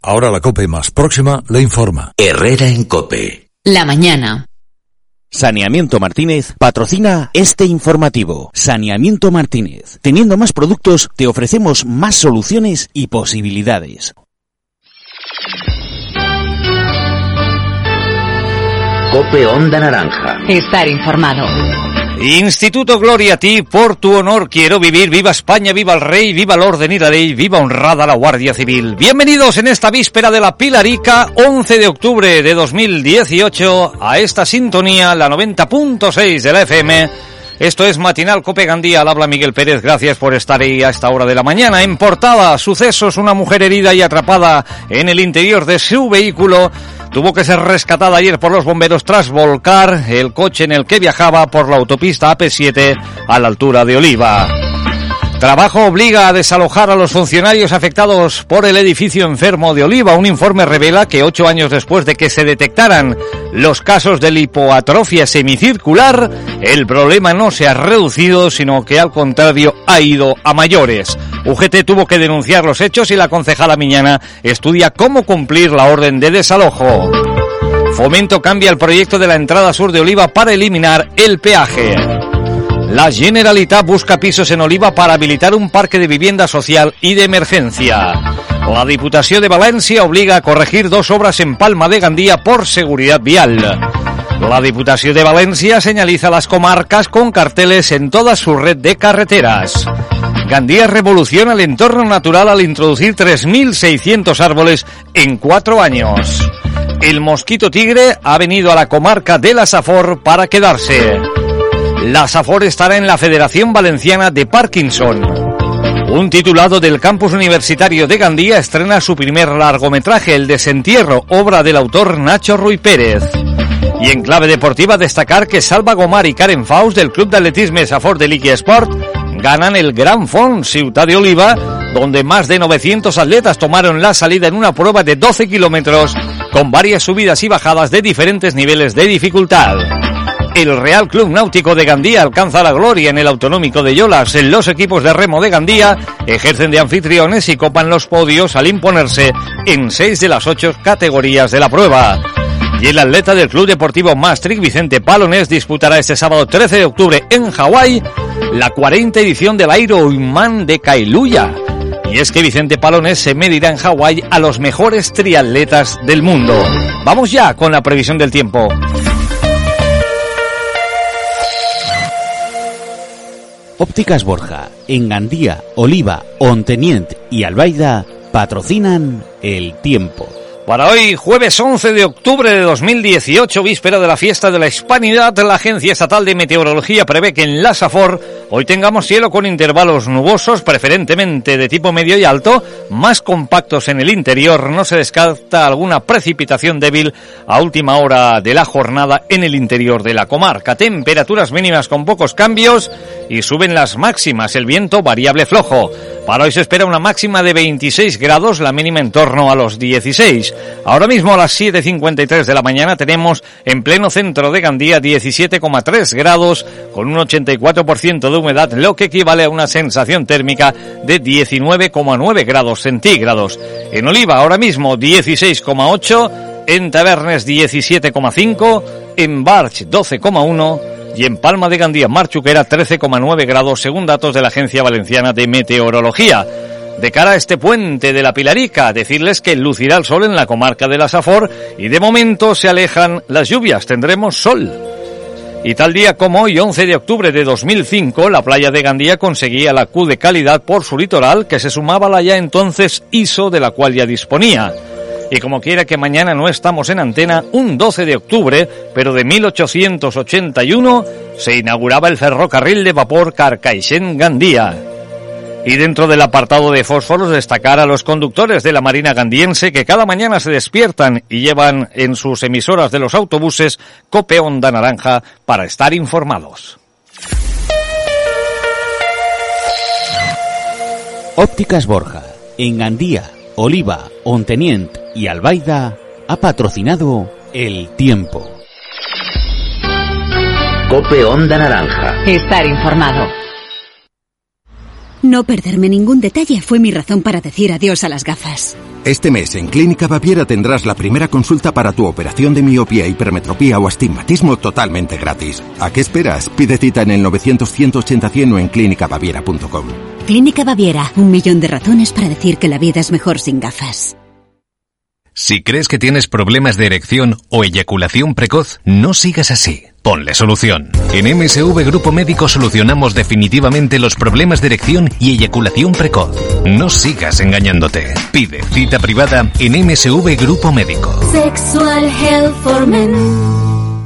Ahora la COPE más próxima le informa. Herrera en COPE. La mañana. Saneamiento Martínez patrocina este informativo. Saneamiento Martínez. Teniendo más productos, te ofrecemos más soluciones y posibilidades. COPE Onda Naranja. Estar informado. Instituto Gloria a ti, por tu honor quiero vivir. Viva España, viva el rey, viva el orden y la ley, viva honrada la Guardia Civil. Bienvenidos en esta víspera de la Pilarica, 11 de octubre de 2018, a esta sintonía, la 90.6 de la FM. Esto es Matinal COPE Gandía, al habla Miguel Pérez, gracias por estar ahí a esta hora de la mañana. En portada, sucesos, una mujer herida y atrapada en el interior de su vehículo. Tuvo que ser rescatada ayer por los bomberos tras volcar el coche en el que viajaba por la autopista AP7 a la altura de Oliva. Trabajo obliga a desalojar a los funcionarios afectados por el edificio enfermo de Oliva. Un informe revela que 8 años después de que se detectaran los casos de lipoatrofia semicircular, el problema no se ha reducido, sino que al contrario ha ido a mayores. UGT tuvo que denunciar los hechos y la concejala Miñana estudia cómo cumplir la orden de desalojo. Fomento cambia el proyecto de la entrada sur de Oliva para eliminar el peaje. La Generalitat busca pisos en Oliva para habilitar un parque de vivienda social y de emergencia. La Diputación de Valencia obliga a corregir 2 obras en Palma de Gandía por seguridad vial. La Diputación de Valencia señaliza las comarcas con carteles en toda su red de carreteras. Gandía revoluciona el entorno natural al introducir 3.600 árboles en 4 años. El mosquito tigre ha venido a la comarca de la Safor para quedarse. La Safor estará en la Federación Valenciana de Parkinson. Un titulado del campus universitario de Gandía estrena su primer largometraje, El Desentierro, obra del autor Nacho Ruy Pérez. Y en clave deportiva destacar que Salva Gomar y Karen Faust del Club de Atletisme Safor de Liqui Sport ganan el Gran Fons Ciutat de Oliva, donde más de 900 atletas tomaron la salida en una prueba de 12 kilómetros con varias subidas y bajadas de diferentes niveles de dificultad. El Real Club Náutico de Gandía alcanza la gloria en el Autonómico de Yolas. Los equipos de remo de Gandía ejercen de anfitriones y copan los podios al imponerse en 6 de las 8 categorías de la prueba. Y el atleta del Club Deportivo Maastricht, Vicente Palones, disputará este sábado 13 de octubre en Hawái la 40ª edición del Ironman de Kailua. Y es que Vicente Palones se medirá en Hawái a los mejores triatletas del mundo. Vamos ya con la previsión del tiempo. Ópticas Borja, en Gandía, Oliva, Ontenient y Albaida patrocinan el tiempo. Para hoy, jueves 11 de octubre de 2018, víspera de la fiesta de la Hispanidad, la Agencia Estatal de Meteorología prevé que en la Safor hoy tengamos cielo con intervalos nubosos, preferentemente de tipo medio y alto, más compactos en el interior. No se descarta alguna precipitación débil a última hora de la jornada en el interior de la comarca. Temperaturas mínimas con pocos cambios y suben las máximas, el viento variable flojo. Para hoy se espera una máxima de 26 grados, la mínima en torno a los 16. Ahora mismo a las 7:53 de la mañana tenemos en pleno centro de Gandía 17,3 grados con un 84% de humedad, lo que equivale a una sensación térmica de 19,9 grados centígrados. En Oliva ahora mismo 16,8, en Tavernes 17,5, en Barx 12,1 y en Palma de Gandía, Marchuquera 13,9 grados según datos de la Agencia Valenciana de Meteorología. De cara a este puente de la Pilarica, decirles que lucirá el sol en la comarca de la Safor y de momento se alejan las lluvias, tendremos sol. Y tal día como hoy, 11 de octubre de 2005, la playa de Gandía conseguía la Q de calidad por su litoral, que se sumaba a la ya entonces ISO de la cual ya disponía. Y como quiera que mañana no estamos en antena, un 12 de octubre, pero de 1881, se inauguraba el ferrocarril de vapor Carcaixent-Gandía. Y dentro del apartado de fósforos, destacar a los conductores de la Marina gandiense que cada mañana se despiertan y llevan en sus emisoras de los autobuses COPE Onda Naranja para estar informados. Ópticas Borja, en Gandía, Oliva, Ontenient y Albaida, ha patrocinado el tiempo. COPE Onda Naranja. Estar informado. No perderme ningún detalle fue mi razón para decir adiós a las gafas. Este mes en Clínica Baviera tendrás la primera consulta para tu operación de miopía, hipermetropía o astigmatismo totalmente gratis. ¿A qué esperas? Pide cita en el 900-180-100 o en clínicabaviera.com. Clínica Baviera, 1 millón de razones para decir que la vida es mejor sin gafas. Si crees que tienes problemas de erección o eyaculación precoz, no sigas así. Ponle solución. En MSV Grupo Médico solucionamos definitivamente los problemas de erección y eyaculación precoz. No sigas engañándote. Pide cita privada en MSV Grupo Médico. Sexual Health for Men.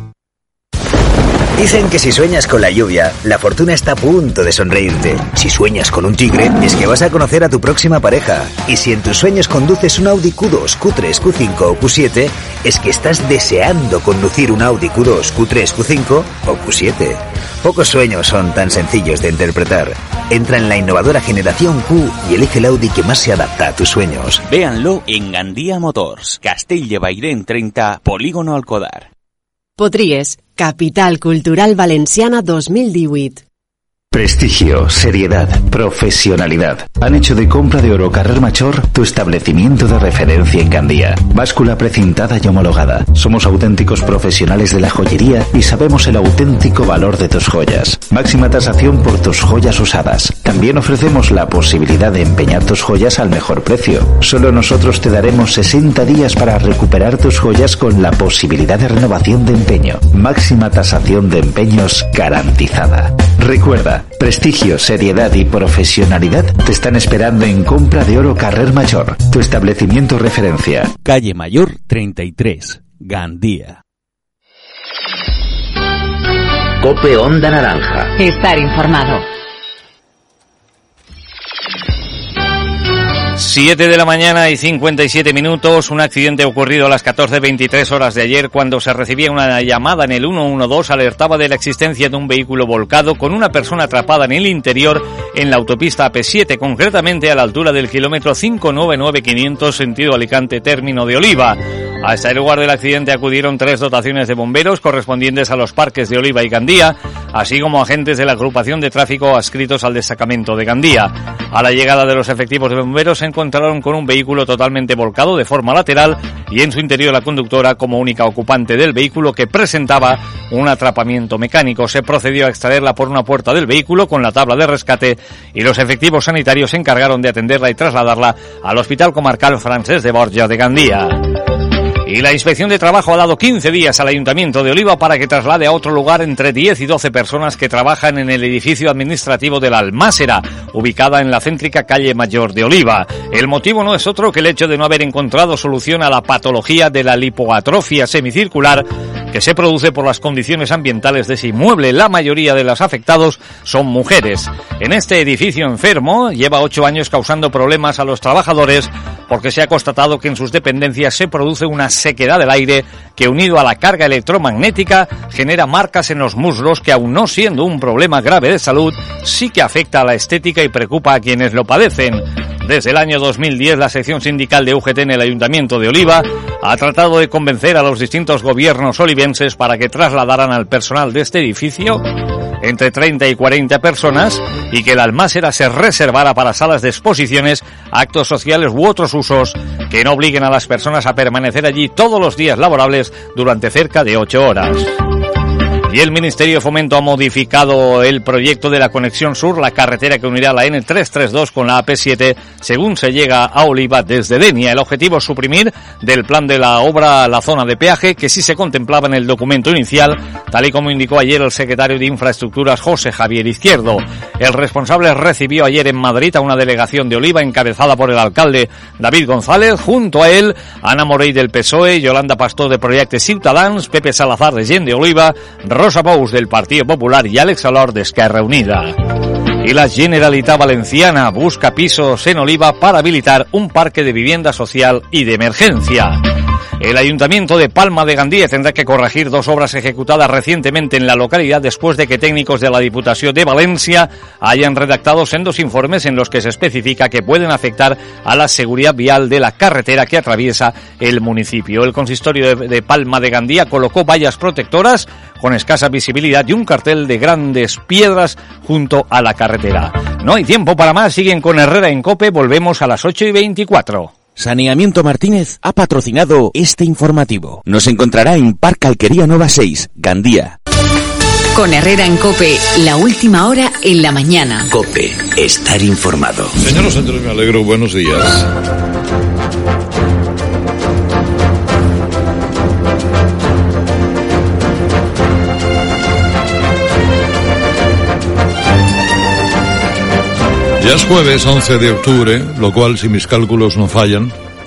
Dicen que si sueñas con la lluvia, la fortuna está a punto de sonreírte. Si sueñas con un tigre, es que vas a conocer a tu próxima pareja. Y si en tus sueños conduces un Audi Q2, Q3, Q5 o Q7, es que estás deseando conducir un Audi Q2, Q3, Q5 o Q7. Pocos sueños son tan sencillos de interpretar. Entra en la innovadora generación Q y elige el Audi que más se adapta a tus sueños. Véanlo en Gandía Motors, Castell de Bairén 30, Polígono Alcodar. Potries, Capital Cultural Valenciana 2018. Prestigio, seriedad, profesionalidad. Han hecho de Compra de Oro Carrer Major tu establecimiento de referencia en Gandía. Báscula precintada y homologada. Somos auténticos profesionales de la joyería y sabemos el auténtico valor de tus joyas. Máxima tasación por tus joyas usadas. También ofrecemos la posibilidad de empeñar tus joyas al mejor precio. Solo nosotros te daremos 60 días para recuperar tus joyas con la posibilidad de renovación de empeño. Máxima tasación de empeños garantizada. Recuerda, prestigio, seriedad y profesionalidad te están esperando en Compra de Oro Carrer Major, tu establecimiento referencia. Calle Mayor 33, Gandía. Cope Onda Naranja. Estar informado. 7 de la mañana y 57 minutos. Un accidente ocurrido a las 14:23 horas de ayer cuando se recibía una llamada en el 112 alertaba de la existencia de un vehículo volcado con una persona atrapada en el interior en la autopista AP7, concretamente a la altura del kilómetro 599500 sentido Alicante término de Oliva. A este lugar del accidente acudieron 3 dotaciones de bomberos correspondientes a los parques de Oliva y Gandía, así como agentes de la agrupación de tráfico adscritos al destacamento de Gandía. A la llegada de los efectivos de bomberos se encontraron con un vehículo totalmente volcado de forma lateral y en su interior la conductora como única ocupante del vehículo que presentaba un atrapamiento mecánico. Se procedió a extraerla por una puerta del vehículo con la tabla de rescate y los efectivos sanitarios se encargaron de atenderla y trasladarla al Hospital Comarcal Francesc de Borja de Gandía. Y la Inspección de Trabajo ha dado 15 días al Ayuntamiento de Oliva para que traslade a otro lugar entre 10 y 12 personas que trabajan en el edificio administrativo de la Almásera, ubicada en la céntrica calle Mayor de Oliva. El motivo no es otro que el hecho de no haber encontrado solución a la patología de la lipoatrofia semicircular que se produce por las condiciones ambientales de ese inmueble. La mayoría de los afectados son mujeres. En este edificio enfermo lleva 8 años causando problemas a los trabajadores porque se ha constatado que en sus dependencias se produce una sequedad del aire que, unido a la carga electromagnética, genera marcas en los muslos que, aun no siendo un problema grave de salud, sí que afecta a la estética y preocupa a quienes lo padecen. Desde el año 2010, la sección sindical de UGT en el Ayuntamiento de Oliva ha tratado de convencer a los distintos gobiernos olivenses para que trasladaran al personal de este edificio entre 30 y 40 personas y que la Almásera se reservara para salas de exposiciones, actos sociales u otros usos que no obliguen a las personas a permanecer allí todos los días laborables durante cerca de 8 horas. Y el Ministerio de Fomento ha modificado el proyecto de la Conexión Sur, la carretera que unirá la N332 con la AP7, según se llega a Oliva desde Denia. El objetivo es suprimir del plan de la obra la zona de peaje, que sí se contemplaba en el documento inicial, tal y como indicó ayer el secretario de Infraestructuras, José Javier Izquierdo. El responsable recibió ayer en Madrid a una delegación de Oliva encabezada por el alcalde David González, junto a él Ana Morell del PSOE, Yolanda Pastor de Projectes Ciutadans, Pepe Salazar de Gent de Oliva, Rosa Bous del Partido Popular y Àlex Alor de Esquerra Unida. Y la Generalitat Valenciana busca pisos en Oliva para habilitar un parque de vivienda social y de emergencia. El Ayuntamiento de Palma de Gandía tendrá que corregir 2 obras ejecutadas recientemente en la localidad después de que técnicos de la Diputación de Valencia hayan redactado sendos informes en los que se especifica que pueden afectar a la seguridad vial de la carretera que atraviesa el municipio. El consistorio de Palma de Gandía colocó vallas protectoras con escasa visibilidad y un cartel de grandes piedras junto a la carretera. No hay tiempo para más, siguen con Herrera en COPE, volvemos a las 8:24. Saneamiento Martínez ha patrocinado este informativo. Nos encontrará en Parque Alquería Nova 6, Gandía. Con Herrera en COPE, la última hora en la mañana. COPE, estar informado. Señoras y señores, me alegro, buenos días. Ya es jueves 11 de octubre, lo cual, si mis cálculos no fallan,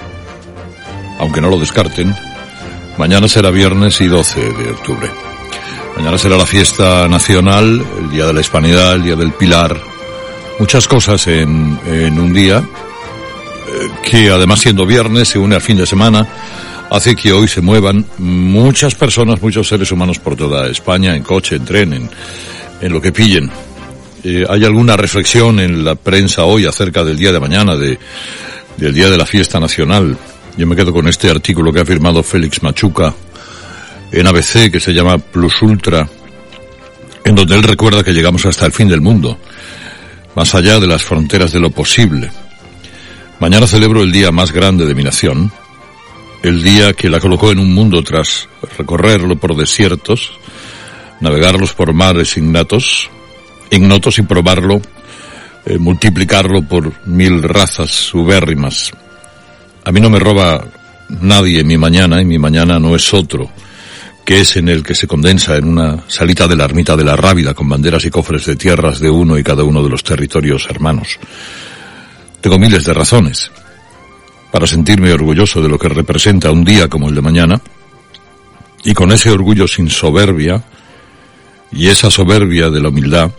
aunque no lo descarten, mañana será viernes y 12 de octubre. Mañana será la fiesta nacional, el Día de la Hispanidad, el Día del Pilar, muchas cosas en un día que, además siendo viernes, se une al fin de semana, hace que hoy se muevan muchas personas, muchos seres humanos por toda España, en coche, en tren, en lo que pillen. ¿Hay alguna reflexión en la prensa hoy acerca del día de mañana, del día de la fiesta nacional? Yo me quedo con este artículo que ha firmado Félix Machuca en ABC, que se llama Plus Ultra, en donde él recuerda que llegamos hasta el fin del mundo, más allá de las fronteras de lo posible. Mañana celebro el día más grande de mi nación, el día que la colocó en un mundo tras recorrerlo por desiertos, navegarlos por mares ignotos y probarlo, multiplicarlo por 1000 razas ubérrimas. A mí no me roba nadie mi mañana, y mi mañana no es otro, que es en el que se condensa en una salita de la ermita de la Rábida con banderas y cofres de tierras de uno y cada uno de los territorios hermanos. Tengo miles de razones para sentirme orgulloso de lo que representa un día como el de mañana, y con ese orgullo sin soberbia, y esa soberbia de la humildad,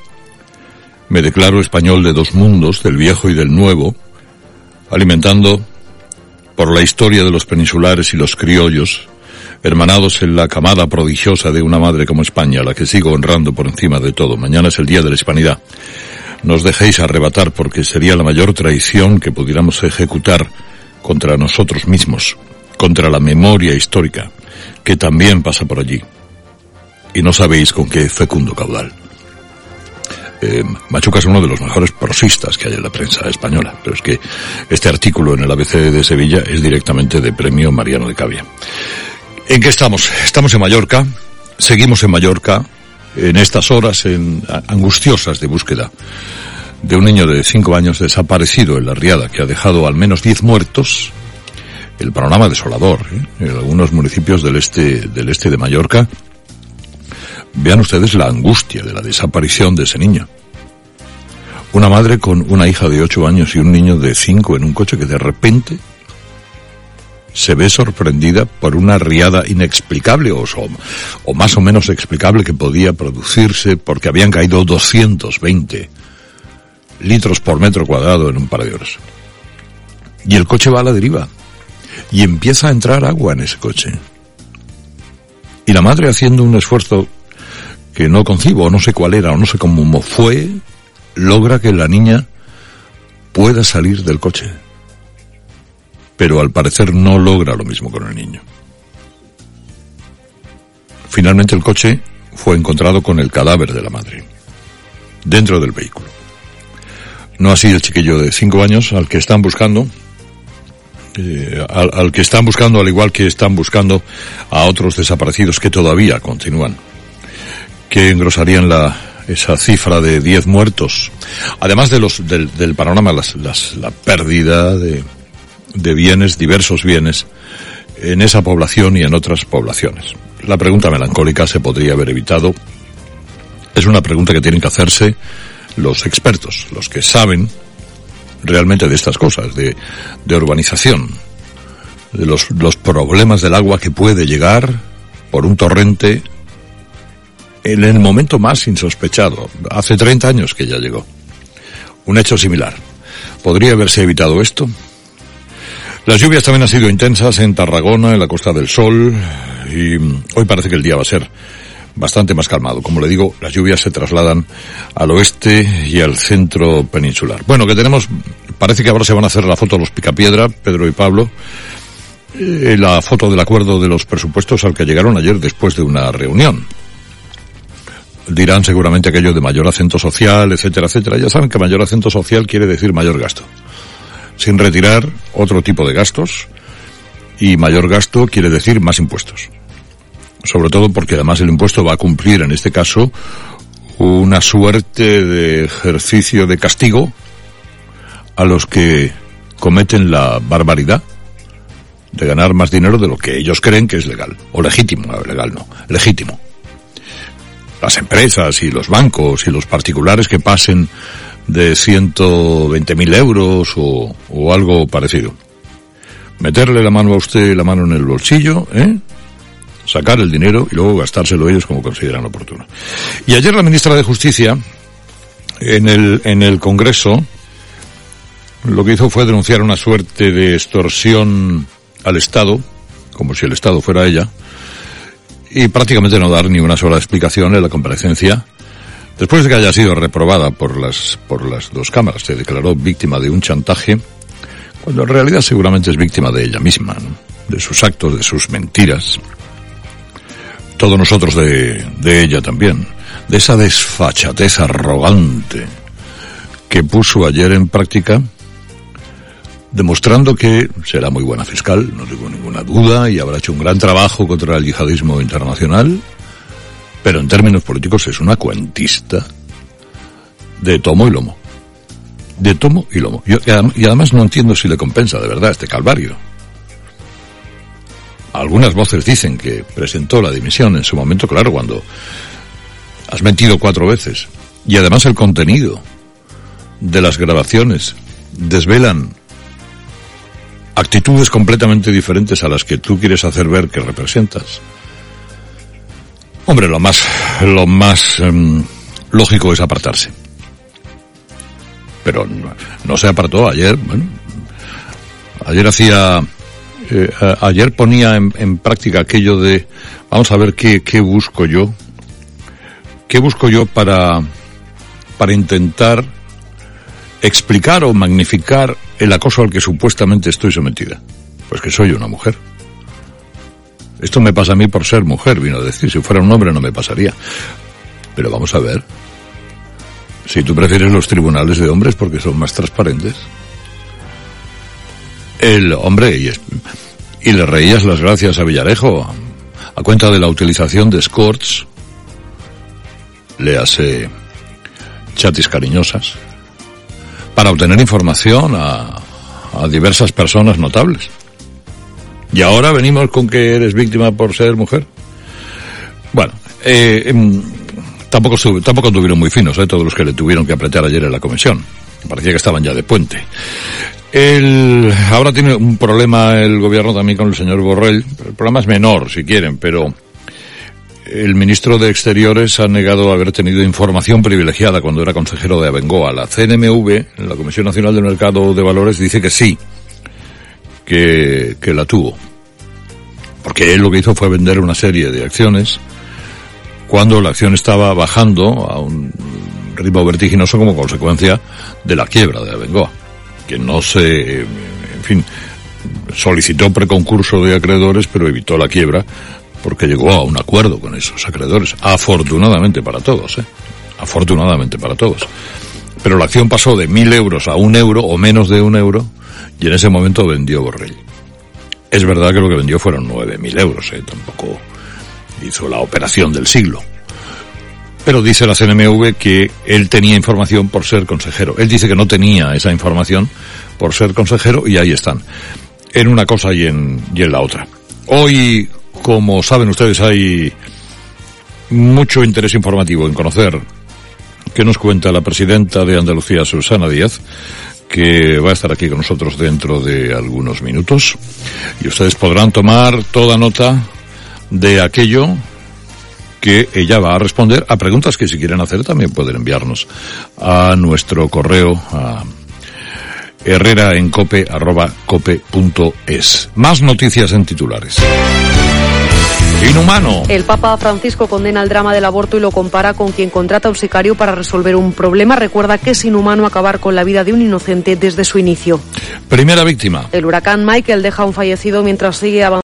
me declaro español de dos mundos, del viejo y del nuevo, alimentando por la historia de los peninsulares y los criollos, hermanados en la camada prodigiosa de una madre como España, la que sigo honrando por encima de todo. Mañana es el Día de la Hispanidad. No os dejéis arrebatar, porque sería la mayor traición que pudiéramos ejecutar contra nosotros mismos, contra la memoria histórica, que también pasa por allí. Y no sabéis con qué fecundo caudal. Machuca es uno de los mejores prosistas que hay en la prensa española, pero es que este artículo en el ABC de Sevilla es directamente de premio Mariano de Cavia. ¿En qué estamos? Estamos en Mallorca, seguimos en Mallorca, en estas horas angustiosas de búsqueda de un niño de 5 años desaparecido en la Riada, que ha dejado al menos 10 muertos. El panorama desolador, en algunos municipios del este de Mallorca. Vean ustedes la angustia de la desaparición de ese niño. Una madre con una hija de 8 años y un niño de 5 en un coche que de repente se ve sorprendida por una riada inexplicable o más o menos explicable que podía producirse porque habían caído 220 litros por metro cuadrado en un par de horas. Y el coche va a la deriva y empieza a entrar agua en ese coche. Y la madre, haciendo un esfuerzo que no concibo, o no sé cuál era, o no sé cómo fue, logra que la niña pueda salir del coche. Pero al parecer no logra lo mismo con el niño. Finalmente el coche fue encontrado con el cadáver de la madre dentro del vehículo. No así el chiquillo de 5 años al que están buscando, al que están buscando, al igual que están buscando a otros desaparecidos que todavía continúan, que engrosarían esa cifra de 10 muertos. Además del panorama, la pérdida de bienes, diversos bienes, en esa población y en otras poblaciones. La pregunta melancólica se podría haber evitado. Es una pregunta que tienen que hacerse los expertos, los que saben realmente de estas cosas, de urbanización, de los problemas del agua que puede llegar por un torrente en el momento más insospechado. Hace 30 años que ya llegó. Un hecho similar. ¿Podría haberse evitado esto? Las lluvias también han sido intensas en Tarragona, en la Costa del Sol, y hoy parece que el día va a ser bastante más calmado. Como le digo, las lluvias se trasladan al oeste y al centro peninsular. Bueno, parece que ahora se van a hacer la foto de los Picapiedra, Pedro y Pablo, la foto del acuerdo de los presupuestos al que llegaron ayer después de una reunión. dirán seguramente aquello de mayor acento social, etcétera, etcétera. Ya saben que mayor acento social quiere decir mayor gasto. Sin retirar otro tipo de gastos, y mayor gasto quiere decir más impuestos. Sobre todo porque además el impuesto va a cumplir, en este caso, una suerte de ejercicio de castigo a los que cometen la barbaridad de ganar más dinero de lo que ellos creen que es legal, o legítimo, legal no, legítimo. Las empresas y los bancos y los particulares que pasen de 120.000 euros o algo parecido. Meterle la mano a usted, la mano en el bolsillo, sacar el dinero y luego gastárselo ellos como consideran oportuno. Y ayer la ministra de Justicia, en el Congreso, lo que hizo fue denunciar una suerte de extorsión al Estado, como si el Estado fuera ella, y prácticamente no dar ni una sola explicación en la comparecencia. Después de que haya sido reprobada por las dos cámaras, se declaró víctima de un chantaje, cuando en realidad seguramente es víctima de ella misma, ¿no? De sus actos, de sus mentiras. Todos nosotros de ella también, de esa desfachatez arrogante que puso ayer en práctica, demostrando que será muy buena fiscal, no tengo ninguna duda, y habrá hecho un gran trabajo contra el yihadismo internacional, pero en términos políticos es una cuentista de tomo y lomo. De tomo y lomo. Y además no entiendo si le compensa de verdad este calvario. Algunas voces dicen que presentó la dimisión en su momento, claro, cuando has mentido 4 veces. Y además el contenido de las grabaciones desvelan actitudes completamente diferentes a las que tú quieres hacer ver que representas. Hombre, lo más lógico es apartarse. Pero no se apartó ayer. Bueno, ayer ponía en práctica aquello de, vamos a ver qué busco yo para intentar explicar o magnificar el acoso al que supuestamente estoy sometida. Pues que soy una mujer. Esto me pasa a mí por ser mujer, vino a decir. Si fuera un hombre no me pasaría. Pero vamos a ver. Si tú prefieres los tribunales de hombres porque son más transparentes. El hombre, y le reías las gracias a Villarejo a cuenta de la utilización de escorts, le hace chatis cariñosas, para obtener información a diversas personas notables. Y ahora venimos con que eres víctima por ser mujer. Bueno, tampoco tuvieron muy finos, todos los que le tuvieron que apretar ayer en la comisión. Parecía que estaban ya de puente. Ahora tiene un problema el gobierno también con el señor Borrell. El problema es menor, si quieren, pero el ministro de Exteriores ha negado haber tenido información privilegiada cuando era consejero de Abengoa. La CNMV, la Comisión Nacional del Mercado de Valores, dice que sí, que la tuvo. Porque él lo que hizo fue vender una serie de acciones cuando la acción estaba bajando a un ritmo vertiginoso como consecuencia de la quiebra de Abengoa, que solicitó preconcurso de acreedores, pero evitó la quiebra porque llegó a un acuerdo con esos acreedores, afortunadamente para todos, afortunadamente para todos. Pero la acción pasó de 1.000 euros a 1 euro o menos de 1 euro, y en ese momento vendió Borrell. Es verdad que lo que vendió fueron 9.000 euros, tampoco hizo la operación del siglo. Pero dice la CNMV que él tenía información por ser consejero. Él dice que no tenía esa información por ser consejero, y ahí están, en una cosa y en la otra. Hoy, como saben ustedes, hay mucho interés informativo en conocer qué nos cuenta la presidenta de Andalucía, Susana Díaz, que va a estar aquí con nosotros dentro de algunos minutos, y ustedes podrán tomar toda nota de aquello que ella va a responder a preguntas que, si quieren hacer, también pueden enviarnos a nuestro correo a herreraencope@cope.es. Más noticias en titulares. Inhumano. El Papa Francisco condena el drama del aborto y lo compara con quien contrata a un sicario para resolver un problema. Recuerda que es inhumano acabar con la vida de un inocente desde su inicio. Primera víctima. El huracán Michael deja a un fallecido mientras sigue avanzando